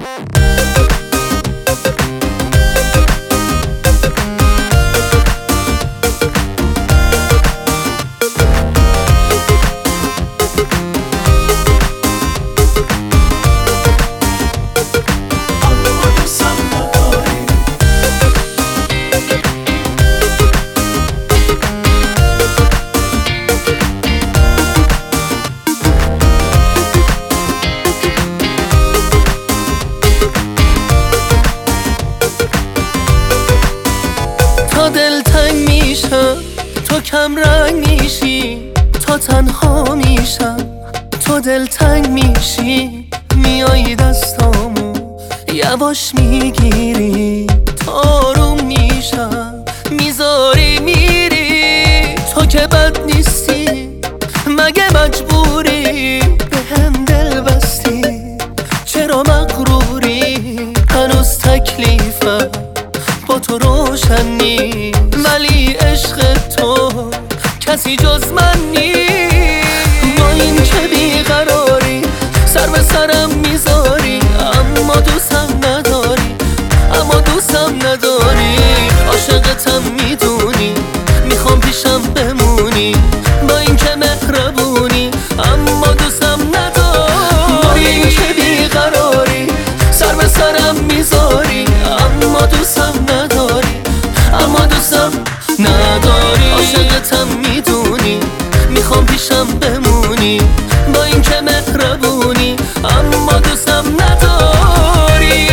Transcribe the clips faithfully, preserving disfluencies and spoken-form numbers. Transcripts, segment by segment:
تا دلتنگ میشم تو کم رنگ میشی، تا تنها میشم تو دلتنگ میشی. میایی دستامو یواش میگیری، تاروم میشم میذاری میری. تو که بد نیستی مگه مجبوری به هم دل بستی؟ چرا مغروری؟ هنوز تکلیفم با تو روشن نی، ولی عشق تو کسی جز من نی. با این که بیقراری سر به سرم میذاری، اما دوستم نداری، اما دوستم نداری. عاشقتم میدونی، میخوام پیشم بمونی، با این که مهربونی، اما دوستم نداری. با این که بیقراری سر به سرم میذاری، اما دوستم نداری، اما دوستم نداری. عاشقتم میدونی، میخوام پیشم بمونی، با این که مهربونی، اما دوستم نداری.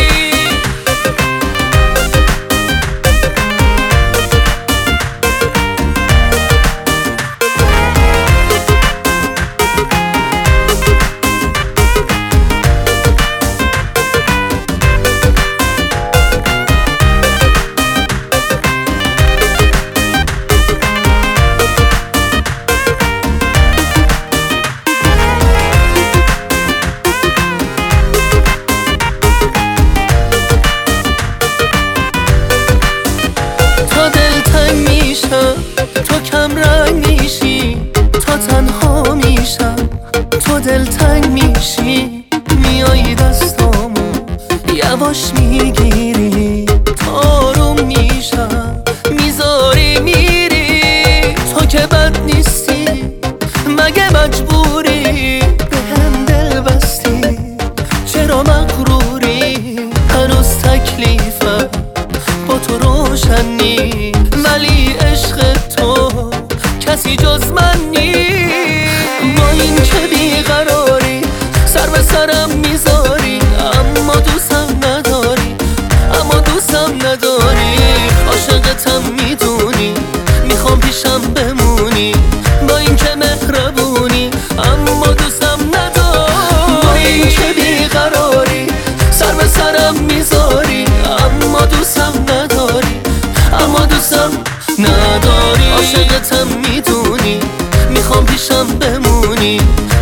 تو کم رنگ میشی، تا تنها میشم تو دلتنگ میشی. میایی دستامو یواش میگیری، تاروم میشم میذاری میری. تو که بد نیستی مگه مجبوری به هم دل بستی؟ چرا مغروری؟ هنوز تکلیفم با تو روشن نی، ولی عشق تو کسی جز من نی. با این که بیقراری سر به سرم میذاری، اما دوستم نداری، اما دوستم نداری. عاشقتم میدونی، میخوام پیشم بمونی، با این که مهربونی، اما دوستم نداری. با این که بیقراری سر به سرم میذاری، اما دوستم نداری، اما دوستم نداری. عاشقتم میدونی، میخوام پیشم بمونی،